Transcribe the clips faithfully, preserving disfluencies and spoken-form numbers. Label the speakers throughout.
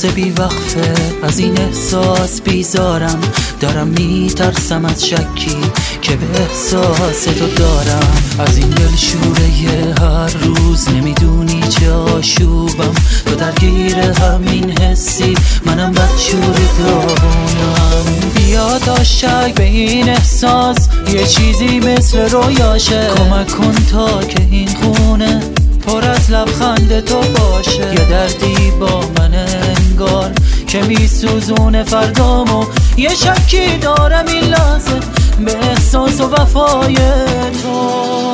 Speaker 1: کابوس بی وقفه، از این احساس بیزارم. دارم میترسم از شکی که به احساس تو دارم. از این دلشوره هر روز نمیدونی چه آشوبم. تو درگیر همین حسی، منم بدشوری دارم. بیا تا شک به این احساس یه چیزی مثل رویاشه. کمک کن تا که این خونه پر از لبخند تو باشه. یه دردی با من انگار که میسوزونه فردامو. یه شکی دارم این لحظه به احساس و وفای تو.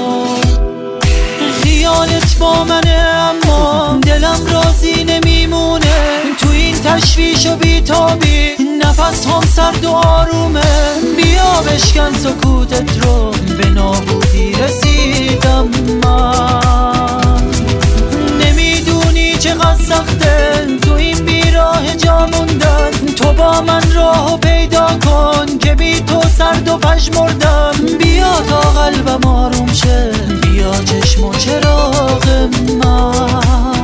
Speaker 1: خیالت با منه اما دلم راضی نمیمونه. تو این تشویش و بیتابی نفس هم سرد و آرومه. بیا بشکن سکوتت رو، به نابودی رسیدم من. نمیدونی چقدر سخته تو این بیراه جا موندن. تو با من راهو پیدا کن که بی تو سرد و پژمردم. بیا تا قلبم آروم شه، بیا چشم و چراغ من.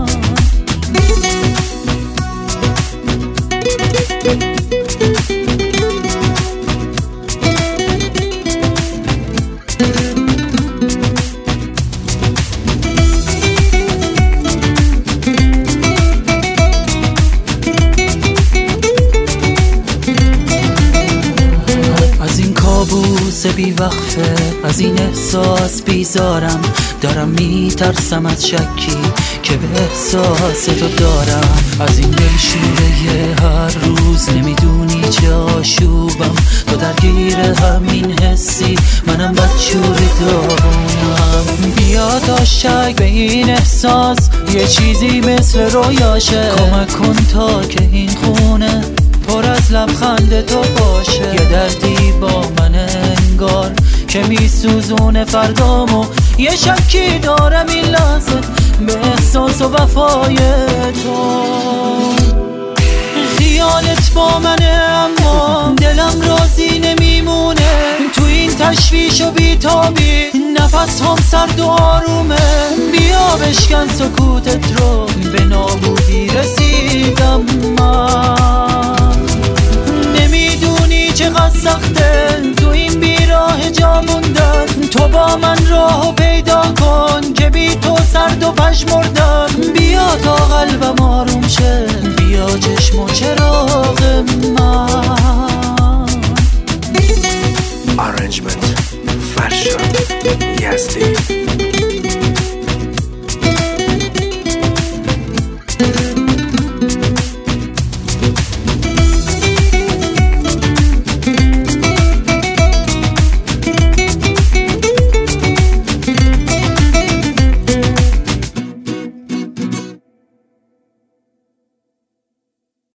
Speaker 1: کابوس بی وقفه، از این احساس بیزارم. دارم میترسم از شکی که به احساس تو دارم. از این دلشوره هر روز نمیدونی چه آشوبم. تو درگیر همین حسی، منم بدشوری دارم. بیا تا شک به این احساس یه چیزی مثل رویاشه. کمک کن تا که این خونه پر از لبخند تو باشه. یه دردی با من انگار که میسوزونه فردامو. یه شکی دارم این لحظه به احساس و وفای تو. خیالت با منه اما دلم راضی نمیمونه. تو این تشویش و بیتابی نفس هم سرد و آرومه. بیا بشکن سکوتت رو، به نابودی رسیدم من. نمیدونی چقدر سخته تو این بیراه جا موندن. تو با من راهو پیدا کن که بی تو سرد و پژمردم. بیا تا قلبم آروم شه، بیا چشم و چراغ من.
Speaker 2: Arrangement فرشاد یزدی.